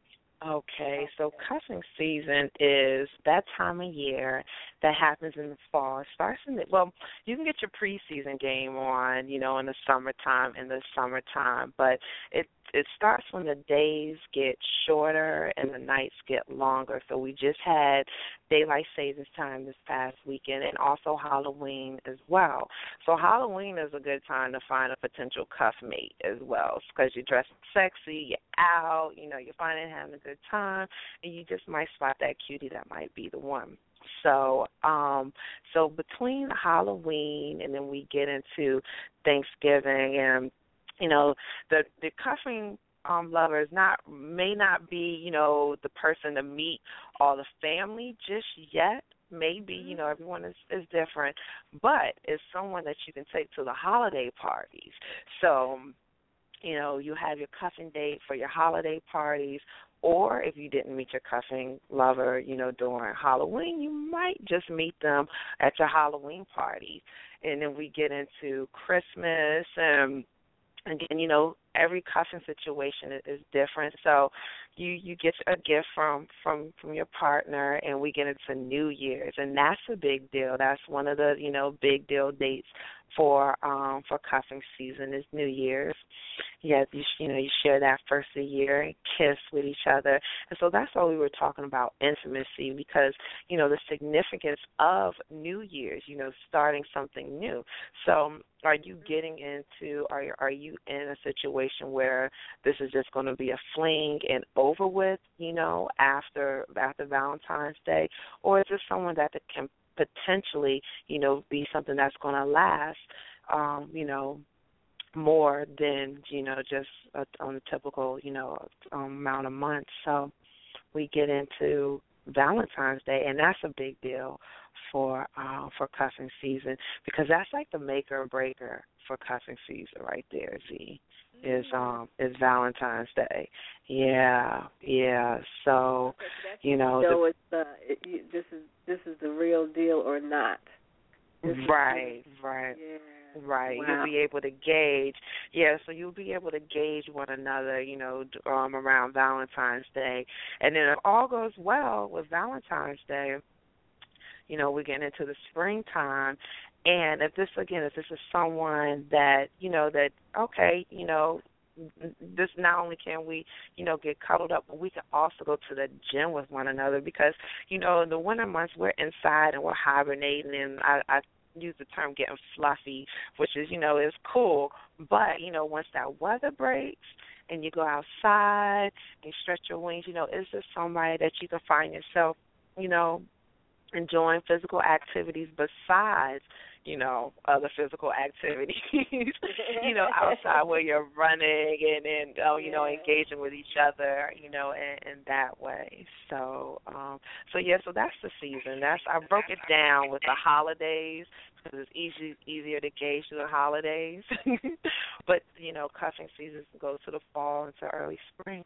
Okay, so cuffing season is that time of year that happens in the fall. It starts in the, well, you can get your preseason game on, you know, in the summertime, in the summertime, but it it starts when the days get shorter and the nights get longer. So we just had daylight savings time this past weekend and also Halloween as well. So Halloween is a good time to find a potential cuff mate as well because you're dressed sexy, you're out, you know, you're finding having a good time, and you just might spot that cutie that might be the one. So, um, so between Halloween and then we get into Thanksgiving, and you know, the the cuffing um, lover is not may not be, you know, the person to meet all the family just yet. Maybe, you know, everyone is, is different, but it's someone that you can take to the holiday parties. So, you know, you have your cuffing date for your holiday parties, or if you didn't meet your cuffing lover, you know, during Halloween, you might just meet them at your Halloween party. And then we get into Christmas, and again, you know, every cuffing situation is different. So you, you get a gift from, from, from your partner, and we get into New Year's, and that's a big deal. That's one of the, you know, big deal dates for um for cuffing season is New Year's. Yeah, you, you know, you share that first of the year and kiss with each other. And so that's why we were talking about intimacy, because, you know, the significance of New Year's, you know, starting something new. So are you getting into, are, are you in a situation where this is just going to be a fling and over with, you know, after after Valentine's Day? Or is this someone that can potentially, you know, be something that's going to last, um, you know, more than, you know, just a, on a typical, you know, um, amount of months. So we get into Valentine's Day, and that's a big deal for uh, for cuffing season, because that's like the maker or breaker for cuffing season right there, Z. Is um is Valentine's Day, yeah, yeah. So, you know, so it's uh, it, you, this is this is the real deal or not. This right, is, right, yeah. right. Wow. You'll be able to gauge, yeah. So you'll be able to gauge one another, you know, um, around Valentine's Day, and then if all goes well with Valentine's Day, you know, we get into the springtime. And if this, again, if this is someone that, you know, that, okay, you know, this not only can we, you know, get cuddled up, but we can also go to the gym with one another, because, you know, in the winter months we're inside and we're hibernating, and I, I use the term getting fluffy, which is, you know, is cool. But, you know, once that weather breaks and you go outside and stretch your wings, you know, is this somebody that you can find yourself, you know, enjoying physical activities besides, you know, other physical activities, you know, outside where you're running and, and uh, you yeah. know, engaging with each other, you know, in, in that way. So, um, so yeah, so that's the season. That's I broke it down with the holidays because it's easy easier to gauge the holidays. But, you know, cuffing season goes to the fall into early spring.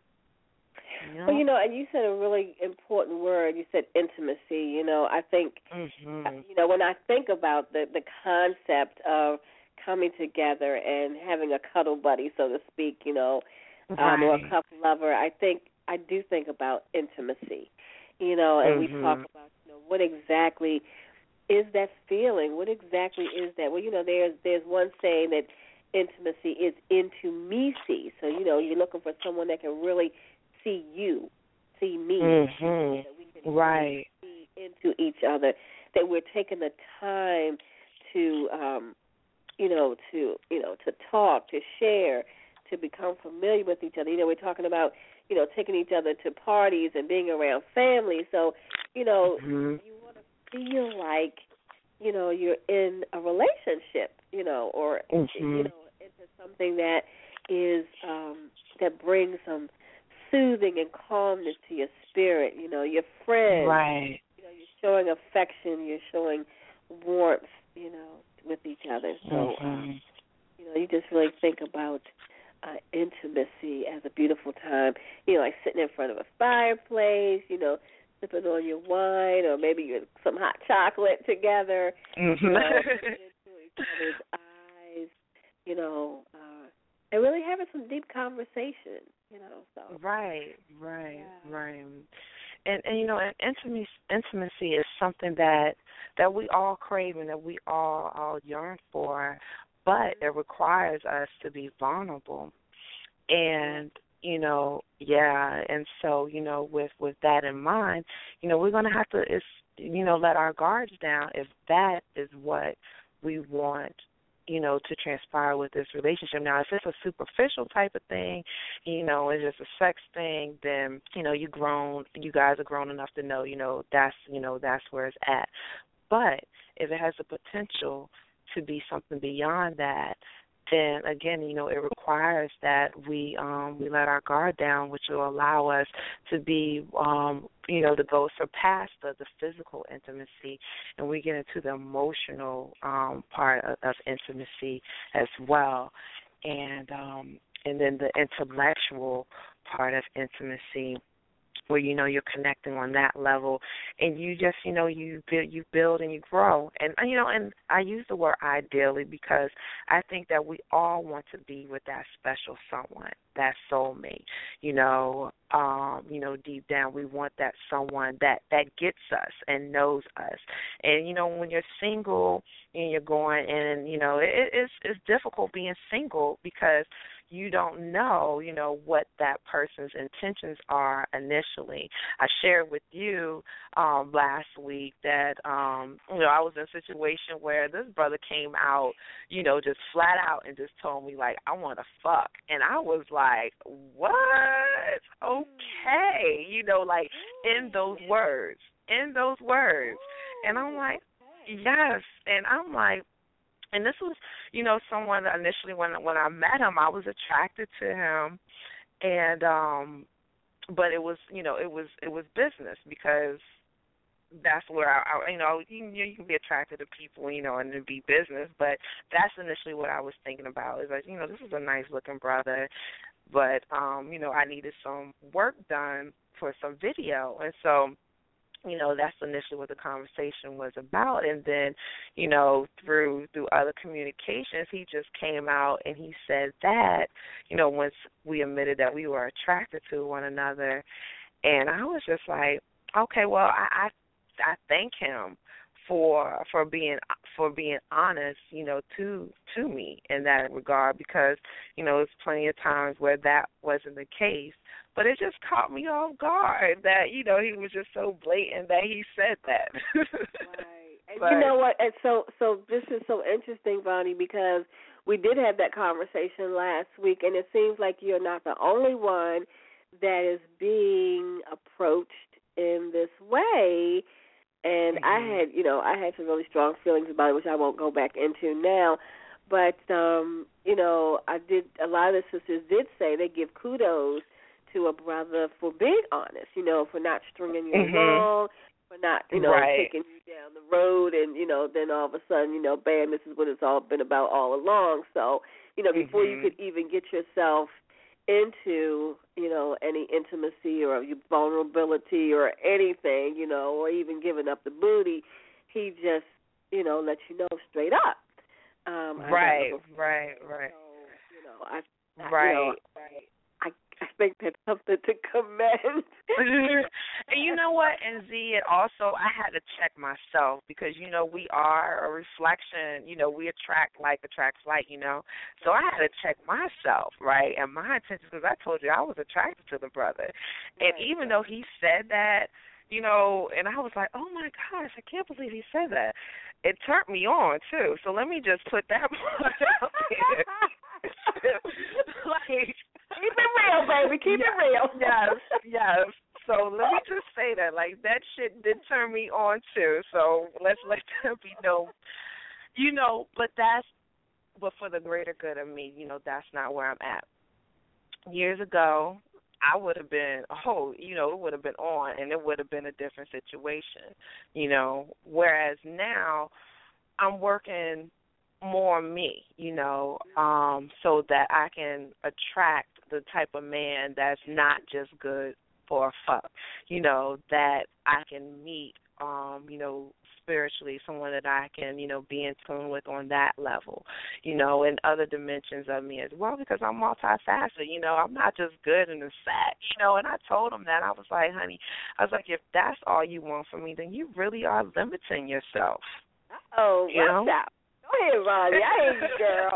Yeah. Well, you know, and you said a really important word. You said intimacy. You know, I think, mm-hmm. you know, when I think about the, the concept of coming together and having a cuddle buddy, so to speak, you know, right. um, or a couple lover, I think I do think about intimacy. You know, and mm-hmm. we talk about, you know, what exactly is that feeling? What exactly is that? Well, you know, there's there's one saying that intimacy is intimacy. So, you know, you're looking for someone that can really see you, see me, mm-hmm. that we can right. see into each other, that we're taking the time to, um, you know, to, you know, to talk, to share, to become familiar with each other. You know, we're talking about, you know, taking each other to parties and being around family. So, you know, mm-hmm. you want to feel like, you know, you're in a relationship, you know, or, mm-hmm. you know, into something that is, um, that brings some soothing and calmness to your spirit, you know, your friends. Right. You know, you're showing affection, you're showing warmth, you know, with each other. So, mm-hmm. um, you know, you just really think about uh, intimacy as a beautiful time, you know, like sitting in front of a fireplace, you know, sipping on your wine, or maybe you're some hot chocolate together, mm-hmm. you know, looking into each other's eyes, you know, uh, and really having some deep conversation, you know. So right, right, yeah. right. And and you know, and intimacy intimacy is something that that we all crave and that we all all yearn for, but it requires us to be vulnerable. And you know, yeah, and so you know, with with that in mind, you know, we're gonna have to, is you know, let our guards down if that is what we want, you know, to transpire with this relationship. Now, if it's a superficial type of thing, you know, it's just a sex thing, then, you know, you grown, you guys are grown enough to know, you know, that's, you know, that's where it's at. But if it has the potential to be something beyond that, then again, you know, it requires that we um, we let our guard down, which will allow us to be, um, you know, to go surpass the, the physical intimacy, and we get into the emotional um, part of, of intimacy as well, and um, and then the intellectual part of intimacy, where, you know, you're connecting on that level, and you just, you know, you build, you build and you grow. And, you know, and I use the word ideally because I think that we all want to be with that special someone, that soulmate, you know, um, you know, deep down we want that someone that, that gets us and knows us. And, you know, when you're single and you're going, and, you know, it, it's, it's difficult being single because you don't know, you know, what that person's intentions are initially. I shared with you um, last week that, um, you know, I was in a situation where this brother came out, you know, just flat out and just told me, like, I want to fuck. And I was like, what? Okay. You know, like, in those words, in those words. And I'm like, yes. And I'm like, and this was, you know, someone initially when when I met him, I was attracted to him, and um, but it was, you know, it was it was business because that's where I, I you know, you, you can be attracted to people, you know, and it be business, but that's initially what I was thinking about. Is like, you know, this is a nice looking brother, but um, you know, I needed some work done for some video, and so, you know, that's initially what the conversation was about. And then, you know, through through other communications, he just came out and he said that, you know, once we admitted that we were attracted to one another. And I was just like, okay, well, I I, I thank him for for being for being honest, you know, to to me in that regard, because, you know, there's plenty of times where that wasn't the case. But it just caught me off guard that, you know, he was just so blatant that he said that. Right. And but, you know what? And so, so this is so interesting, Bonnie, because we did have that conversation last week, and it seems like you're not the only one that is being approached in this way. And mm-hmm. I had, you know, I had some really strong feelings about it, which I won't go back into now. But, um, you know, I did, a lot of the sisters did say they give kudos to a brother for being honest, you know, for not stringing you mm-hmm. along, for not, you know, right. taking you down the road, and, you know, then all of a sudden, you know, bam, this is what it's all been about all along. So, you know, before mm-hmm. you could even get yourself into, you know, any intimacy or vulnerability or anything, you know, or even giving up the booty, he just, you know, lets you know straight up. Um, right, right, right. So, you know, I, I right. You know, I, I think that's something to commend. And you know what, and Z, it also, I had to check myself because, you know, we are a reflection, you know, we attract like attracts like, you know. So I had to check myself, right, and my intentions, because I told you I was attracted to the brother. And right, even right. though he said that, you know, and I was like, oh, my gosh, I can't believe he said that. It turned me on, too. So let me just put that part out there. Like, keep it real, baby. Keep yes, it real. Yes, yes. So let me just say that, like, that shit did turn me on, too. So let's let that be known. You know, but that's, but for the greater good of me, you know, that's not where I'm at. Years ago, I would have been, oh, you know, it would have been on, and it would have been a different situation, you know. Whereas now, I'm working more on me, you know, um, so that I can attract the type of man that's not just good for a fuck, you know, that I can meet, um, you know, spiritually, someone that I can, you know, be in tune with on that level, you know, and other dimensions of me as well, because I'm multifaceted, you know, I'm not just good in the sack, you know, and I told him that. I was like, honey, I was like, if that's all you want from me, then you really are limiting yourself. Oh, you know? Watch out. Go ahead, Ronnie. I ain't you, girl.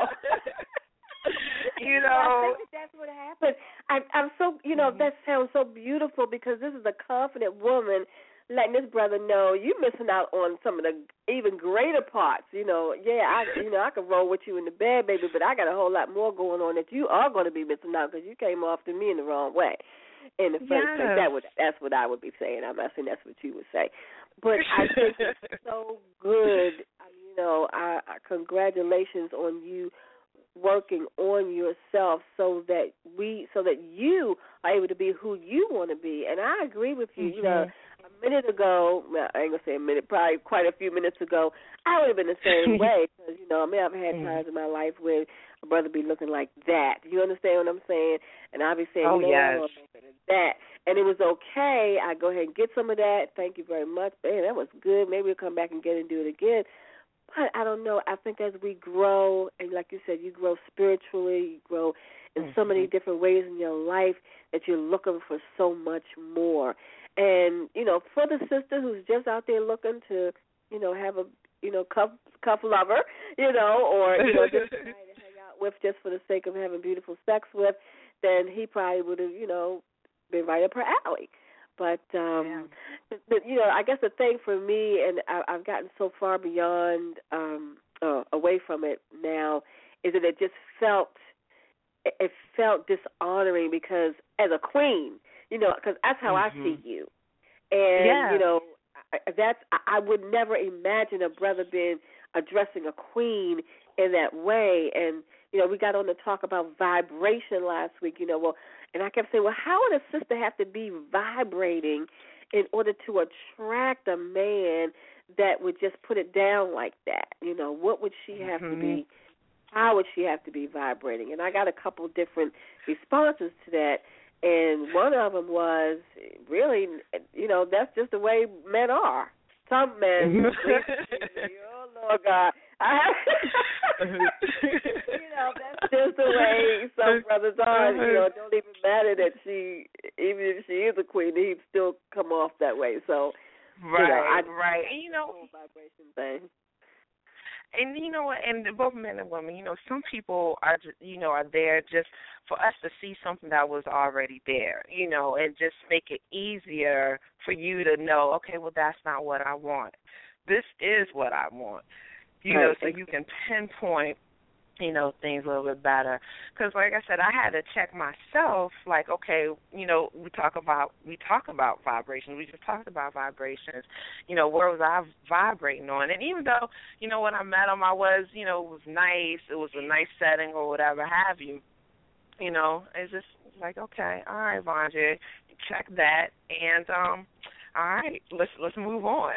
You know, I think that that's what happened. I, I'm so, you know, mm-hmm. that sounds so beautiful, because this is a confident woman letting this brother know you're missing out on some of the even greater parts. You know, yeah, I, you know, I can roll with you in the bed, baby, but I got a whole lot more going on that you are going to be missing out because you came off to me in the wrong way. In the first yes. place, that would that's what I would be saying. I'm not saying that's what you would say, but I think it's so good. I mean, you know, I, I congratulations on you working on yourself so that we, so that you are able to be who you want to be. And I agree with you. Mm-hmm. You know, a minute ago, well, I ain't gonna say a minute, probably quite a few minutes ago, I would have been the same way. Because you know, I mean, I've had times in my life where a brother be looking like that. You understand what I'm saying? And I'll be saying, oh, man, yes. I want that. And it was okay. I go ahead and get some of that. Thank you very much. Man, that was good. Maybe we'll come back and get it and do it again. But I don't know. I think as we grow, and like you said, you grow spiritually, you grow in mm-hmm. so many different ways in your life that you're looking for so much more. And, you know, for the sister who's just out there looking to, you know, have a, you know, cuff, cuff lover, you know, or, you know, just trying to hang out with just for the sake of having beautiful sex with, then he probably would have, you know, been right up her alley. But, um, yeah. the, you know, I guess the thing for me, and I, I've gotten so far beyond, um, uh, away from it now, is that it just felt, it felt dishonoring because as a queen, you know, because that's how mm-hmm. I see you. And, yeah. you know, that's, I would never imagine a brother being addressing a queen in that way. And, you know, we got on to talk about vibration last week, you know, well, and I kept saying, well, how would a sister have to be vibrating in order to attract a man that would just put it down like that? You know, what would she have mm-hmm. to be, how would she have to be vibrating? And I got a couple different responses to that. And one of them was, really, you know, that's just the way men are. Some men, oh, Lord God. I have, you know, that's just the way some brothers are. You know, it don't even matter that she, even if she is a queen, he'd still come off that way. So, right, you know, I, right. And, you know, vibration thing. And you know what? And both men and women, you know, some people are, just, you know, are there just for us to see something that was already there, you know, and just make it easier for you to know, okay, well, that's not what I want. This is what I want, you know, so you can pinpoint, you know, things a little bit better. Because, like I said, I had to check myself, like, okay, you know, we talk about we talk about vibrations. We just talked about vibrations. You know, where was I vibrating on? And even though, you know, when I met him, I was, you know, it was nice. It was a nice setting or whatever have you. You know, it's just like, okay, all right, Vonjia, check that. And, um, all right, let's let's move on.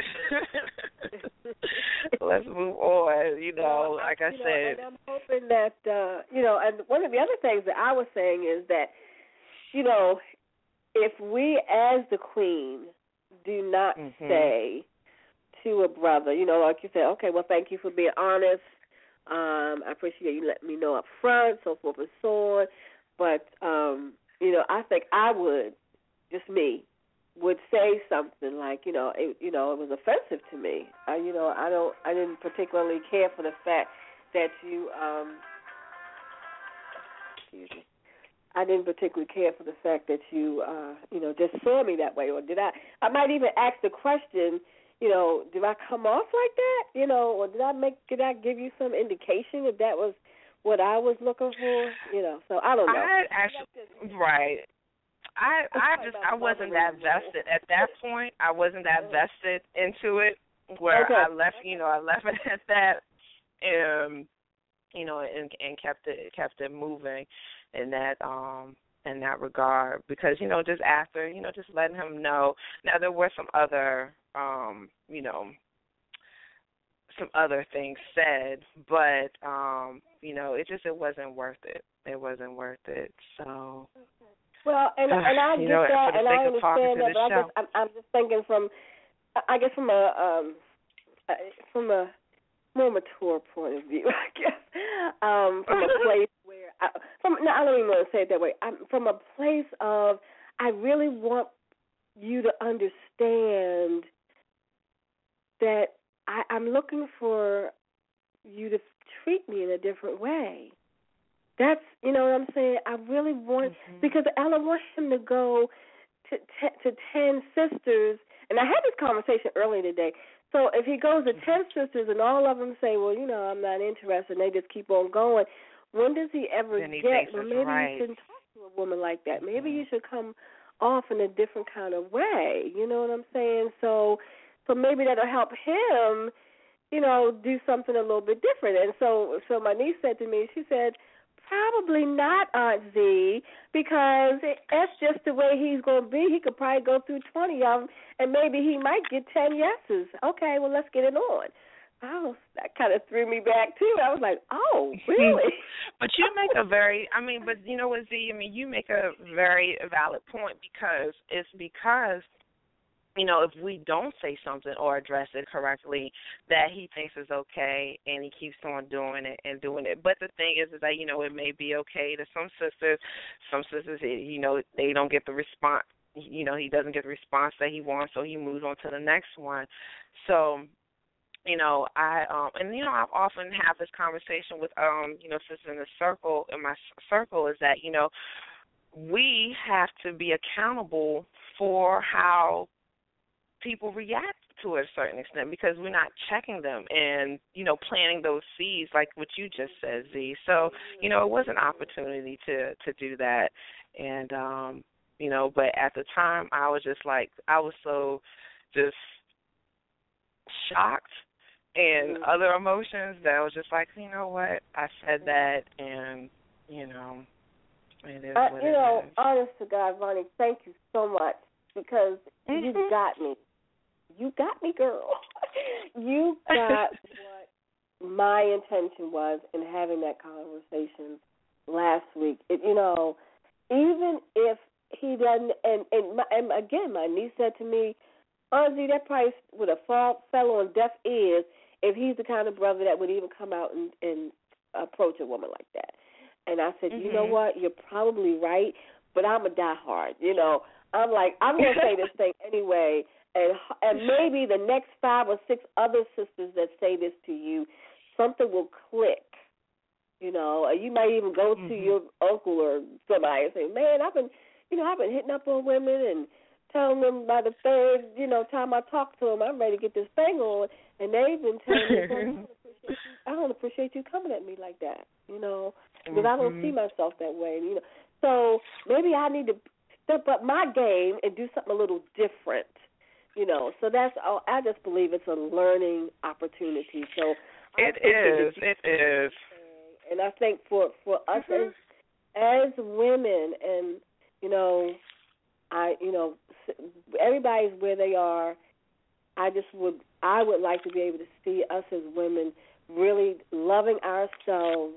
Let's move on. You know, well, like I, I you said. Know, and I'm hoping that uh, you know. And one of the other things that I was saying is that, you know, if we as the queen do not mm-hmm. say to a brother, you know, like you said, okay, well, thank you for being honest. Um, I appreciate you letting me know up front, so forth and so on. But um, you know, I think I would, just me. would say something like, you know, it, you know, it was offensive to me. Uh, you know, I don't, I didn't particularly care for the fact that you, um, excuse me, I didn't particularly care for the fact that you, uh, you know, just saw me that way. Or did I? I might even ask the question, you know, did I come off like that? You know, or did I make? Did I give you some indication that that was what I was looking for? You know, so I don't know. I actually, right. I I just I wasn't that vested at that point. I wasn't that vested into it where okay. I left, you know, I left it at that, um, you know, and and kept it kept it moving in that um in that regard because you know just after you know just letting him know. Now there were some other um you know some other things said, but um, you know, it just it wasn't worth it. It wasn't worth it. So. Well, and uh, and I get know, that, and I understand that, but I guess I'm, I'm just thinking from, I guess from a um, from a more mature point of view, I guess, um, from a place where, I, from no, I don't even want to say it that way. I'm from a place of I really want you to understand that I, I'm looking for you to treat me in a different way. That's, you know what I'm saying? I really want, mm-hmm. because I don't want him to go to, to to ten sisters, and I had this conversation earlier today. So if he goes to ten sisters and all of them say, well, you know, I'm not interested, and they just keep on going, when does he ever he get, well, maybe right. you shouldn't talk to a woman like that. Maybe mm-hmm. you should come off in a different kind of way. You know what I'm saying? So, so maybe that'll help him, you know, do something a little bit different. And so, so my niece said to me, she said, probably not, Aunt Z, because that's just the way he's going to be. He could probably go through twenty of them, and maybe he might get ten yeses. Okay, well, let's get it on. Oh, that kind of threw me back, too. I was like, oh, really? But you make a very, I mean, but you know what, Z, I mean, you make a very valid point, because it's because, you know, if we don't say something or address it correctly, that he thinks is okay, and he keeps on doing it and doing it. But the thing is, is that, you know, it may be okay to some sisters. Some sisters, you know, they don't get the response. You know, he doesn't get the response that he wants, so he moves on to the next one. So, you know, I um and you know, I've often have this conversation with um you know, sisters in the circle in my circle is that, you know, we have to be accountable for how people react to a certain extent, because we're not checking them and, you know, planting those seeds like what you just said, Z. So, you know, it was an opportunity to, to do that. And, um, you know, but at the time I was just like, I was so just shocked and mm-hmm. other emotions that I was just like, you know what, I said that, and, you know, it is uh, what you it know, is. honest to God, Vonnie, thank you so much, because mm-hmm. you got me. You got me, girl. You got what my intention was in having that conversation last week. It, you know, even if he doesn't, and, and, my, and again, my niece said to me, Auntie, that price would have fall, fell on deaf ears if he's the kind of brother that would even come out and, and approach a woman like that. And I said, mm-hmm. you know what, you're probably right, but I'm a diehard. You know, I'm like, I'm going to say this thing anyway, and and maybe the next five or six other sisters that say this to you, something will click. You know, or you might even go mm-hmm. to your uncle or somebody and say, man, I've been, you know, I've been hitting up on women and telling them by the third, you know, time I talk to them, I'm ready to get this thing on, and they've been telling me, well, I, don't appreciate you, I don't appreciate you coming at me like that, you know, because mm-hmm. I don't see myself that way, you know. So maybe I need to step up my game and do something a little different, you know. So that's all. I just believe it's a learning opportunity. So it is. It is. And I think for for us mm-hmm. as as women, and you know, I you know, everybody's where they are. I just would I would like to be able to see us as women really loving ourselves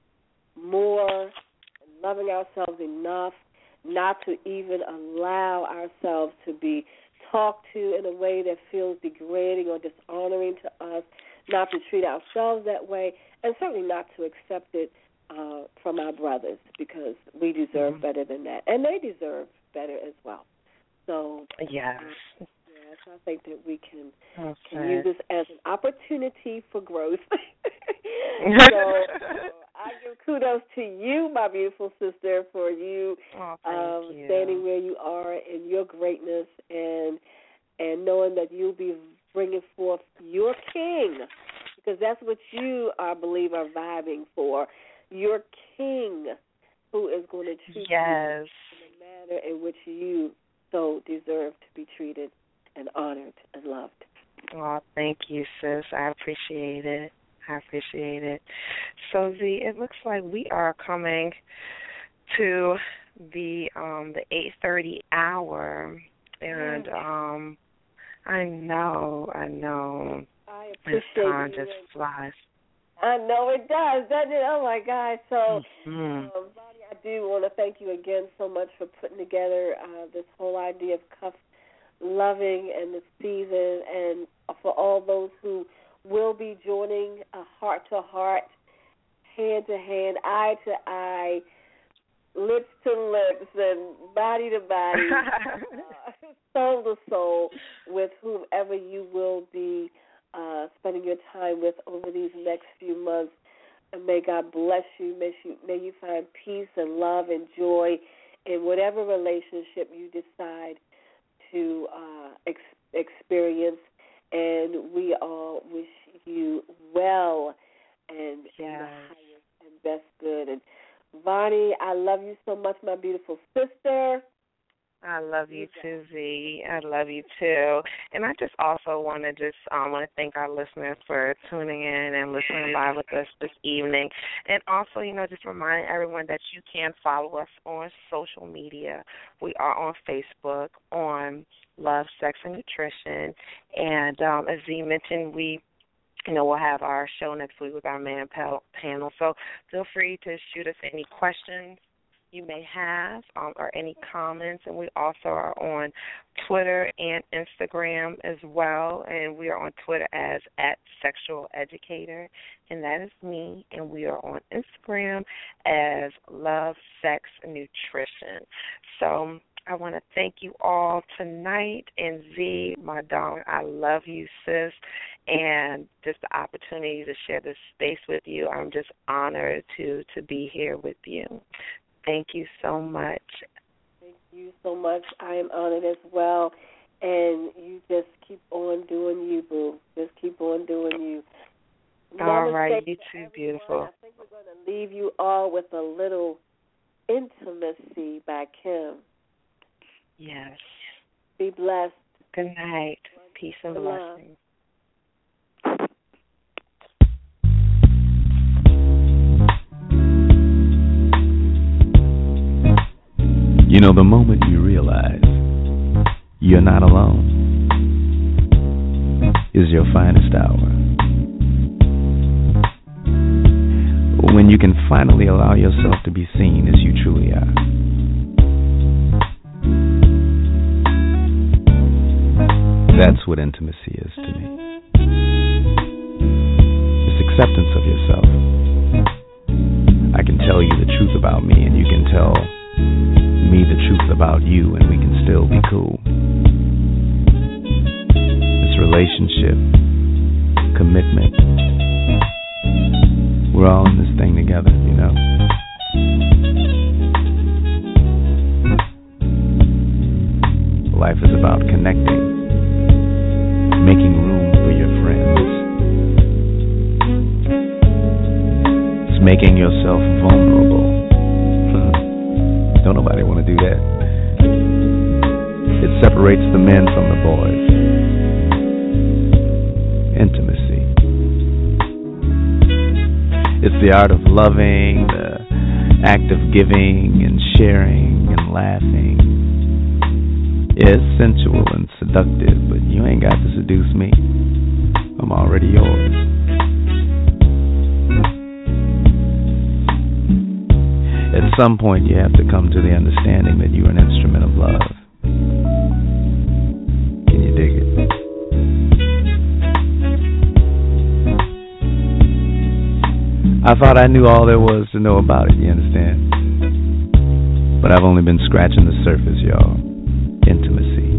more, loving ourselves enough not to even allow ourselves to be talked to in a way that feels degrading or dishonoring to us, not to treat ourselves that way, and certainly not to accept it uh, from our brothers, because we deserve mm-hmm. better than that, and they deserve better as well. So yes. Uh, yes, I think that we can, okay. can use this as an opportunity for growth. so, so I give kudos to you, my beautiful sister, for you, oh, um, you. standing where you are in your greatness, and and knowing that you'll be bringing forth your king, because that's what you, I believe, are vibing for, your king, who is going to treat yes. you in the manner in which you so deserve to be treated and honored and loved. Oh, thank you, sis. I appreciate it. I appreciate it. So, Z, it looks like we are coming to the um, the eight thirty hour, and um, I know, I know. I This time just flies. I know it does, doesn't it? Oh, my God. So, mm-hmm. um, Bonnie, I do want to thank you again so much for putting together uh, this whole idea of cuff loving and the season, and for all those who will be joining uh, heart to heart, hand to hand, eye to eye, lips to lips, and body to body, uh, soul to soul, with whomever you will be uh, spending your time with over these next few months. And may God bless you. May you, may you find peace and love and joy in whatever relationship you decide to uh, ex- experience. And we all wish you well and yes. the highest and best good. And Vonnie, I love you so much, my beautiful sister. I love you too, V. I love you too. And I just also want to just um, want to thank our listeners for tuning in and listening live with us this evening. And also, you know, just remind everyone that you can follow us on social media. We are on Facebook, on Love, Sex, and Nutrition. And um, as V mentioned, we You know, we'll have our show next week with our man panel. So feel free to shoot us any questions you may have um, or any comments. And we also are on Twitter and Instagram as well. And we are on Twitter as at Sexual Educator, and that is me. And we are on Instagram as Love, Sex, and Nutrition. So I want to thank you all tonight. And Z, my darling, I love you, sis. And just the opportunity to share this space with you, I'm just honored to, to be here with you. Thank you so much. Thank you so much. I am honored as well. And you just keep on doing you, boo. Just keep on doing you. All Namaste right, you to too, everyone. beautiful. I think we're going to leave you all with a little Intimacy by Kim. Yes. Be blessed. Good night. Peace and Good blessings. You know, the moment you realize you're not alone is your finest hour. When you can finally allow yourself to be seen as you truly are. That's what intimacy is to me. It's acceptance of yourself. I can tell you the truth about me, and you can tell me the truth about you, and we can still be cool. This relationship, commitment, we're all in this thing together, you know. Life is about connecting, making room for your friends. It's making yourself vulnerable. Don't nobody want to do that. It separates the men from the boys. Intimacy. It's the art of loving, the act of giving and sharing and laughing. Yeah, it's sensual and seductive, but you ain't got to seduce me. I'm already yours. At some point, you have to come to the understanding that you're an instrument of love. Can you dig it? I thought I knew all there was to know about it, you understand? But I've only been scratching the surface, y'all. Intimacy.